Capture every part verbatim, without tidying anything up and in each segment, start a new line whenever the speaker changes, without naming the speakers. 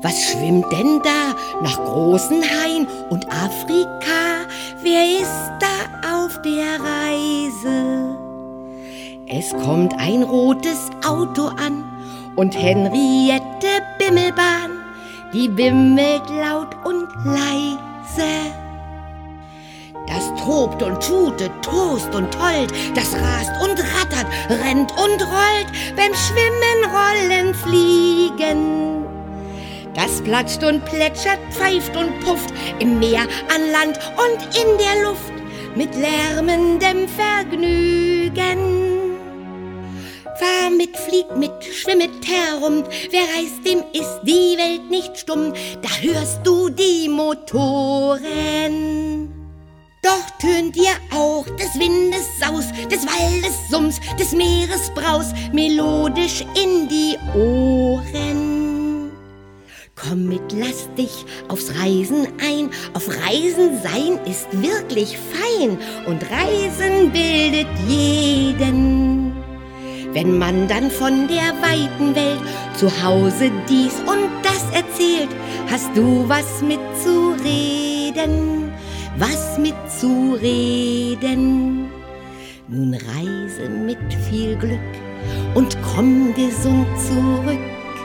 Was schwimmt denn da nach großen Hain und Afrika? Wer ist da auf der Reise? Es kommt ein rotes Auto an und Henriette Bimmelbahn, die bimmelt laut und leise. Das tobt und tutet, tost und tollt, das rast und rattert, rennt und rollt, beim Schwimmen, Rollen, Fliegen. Das platscht und plätschert, pfeift und pufft, im Meer, an Land und in der Luft, mit lärmendem Vergnügen. Fahr mit, flieg mit, schwimmet herum, wer reist, dem ist die Welt nicht stumm, da hörst du die Motoren. Doch tönt dir auch des Windes Saus, des Waldes Sums, des Meeres Braus melodisch in die Ohren. Komm mit, lass dich aufs Reisen ein, auf Reisen sein ist wirklich fein und Reisen bildet jeden. Wenn man dann von der weiten Welt zu Hause dies und das erzählt, hast du was mitzureden, was mitzureden. Nun reise mit viel Glück und komm gesund zurück.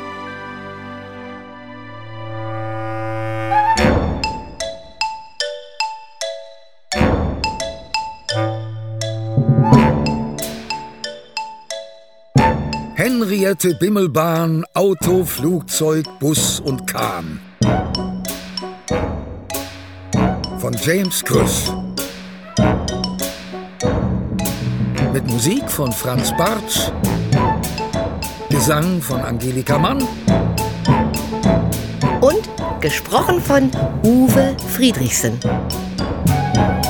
Henriette Bimmelbahn, Auto, Flugzeug, Bus und Kahn. Von James Krüss. Mit Musik von Franz Bartsch, Gesang von Angelika Mann
und gesprochen von Uwe Friedrichsen.